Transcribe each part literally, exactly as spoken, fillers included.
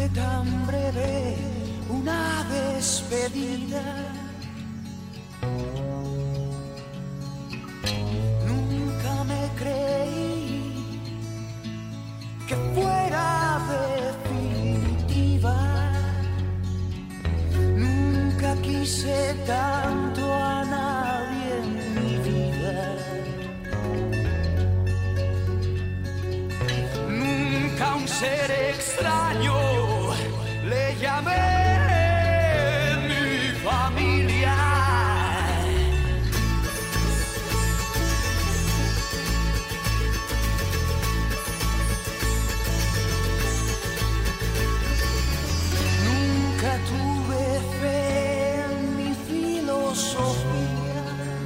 tan breve una despedida. Nunca me creí que fuera definitiva. Nunca quise tanto a nadie en mi vida. Nunca a un ser extraño le llamé mi familia. Nunca tuve fe en mi filosofía.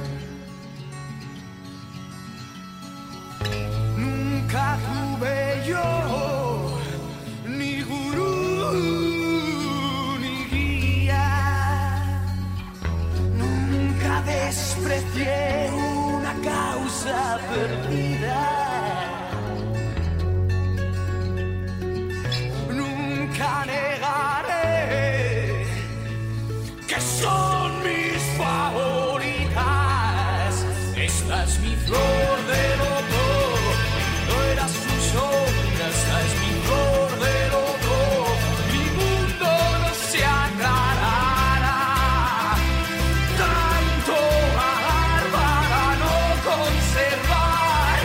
Nunca tuve yo ni gurú ni guía. Nunca desprecié una causa perdida. Nunca negaré que son mis favoritas. Esta es mi flor de loto, no era su sombra. Esta es mi flor de loto, mi mundo no se aclarará. Tanto amar para no conservar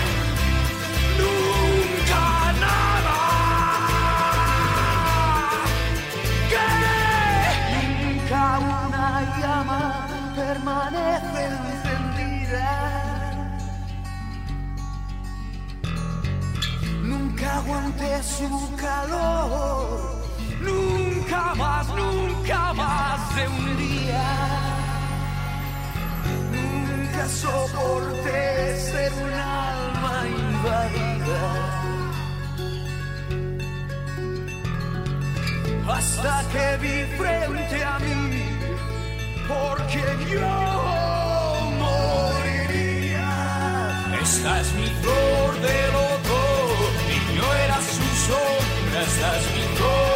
nunca nada. Que nunca una llama permanece encendida. Nunca aguanté su calor, nunca más, nunca más de un día. Nunca soporté ser un alma invadida. Hasta que vi frente a mí, porque yo moriría. Esta es mi flor de loto, y no era su sombra. Esta es mi flor